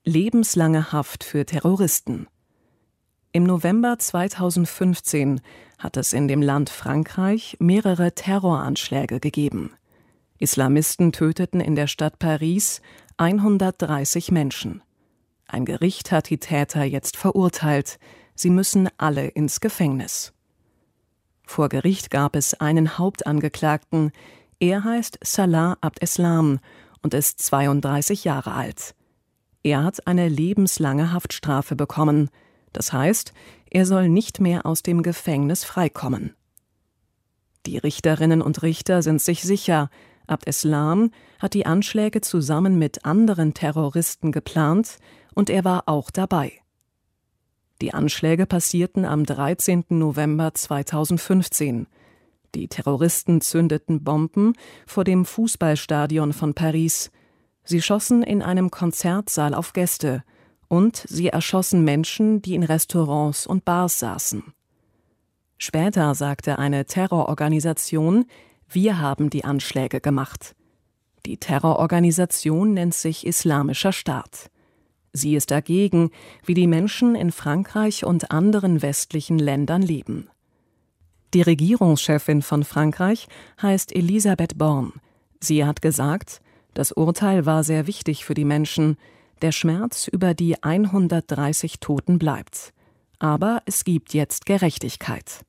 Lebenslange Haft für Terroristen. Im November 2015 hat es in dem Land Frankreich mehrere Terroranschläge gegeben. Islamisten töteten in der Stadt Paris 130 Menschen. Ein Gericht hat die Täter jetzt verurteilt. Sie müssen alle ins Gefängnis. Vor Gericht gab es einen Hauptangeklagten. Er heißt Salah Abdeslam und ist 32 Jahre alt. Er hat eine lebenslange Haftstrafe bekommen. Das heißt, er soll nicht mehr aus dem Gefängnis freikommen. Die Richterinnen und Richter sind sich sicher, Abdeslam hat die Anschläge zusammen mit anderen Terroristen geplant und er war auch dabei. Die Anschläge passierten am 13. November 2015. Die Terroristen zündeten Bomben vor dem Fußballstadion von Paris. Sie schossen in einem Konzertsaal auf Gäste und sie erschossen Menschen, die in Restaurants und Bars saßen. Später sagte eine Terrororganisation, wir haben die Anschläge gemacht. Die Terrororganisation nennt sich Islamischer Staat. Sie ist dagegen, wie die Menschen in Frankreich und anderen westlichen Ländern leben. Die Regierungschefin von Frankreich heißt Elisabeth Borne. Sie hat gesagt, das Urteil war sehr wichtig für die Menschen. Der Schmerz über die 130 Toten bleibt. Aber es gibt jetzt Gerechtigkeit.